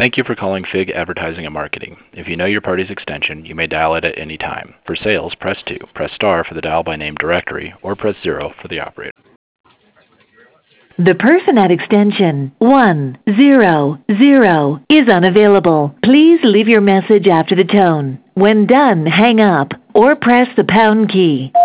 Thank you for calling FIG Advertising and Marketing. If you know your party's extension, you may dial it at any time. For sales, press 2. Press star for the dial by name directory, or press 0 for the operator. The person at extension 100 is unavailable. Please leave your message after the tone. When done, hang up or press the pound key.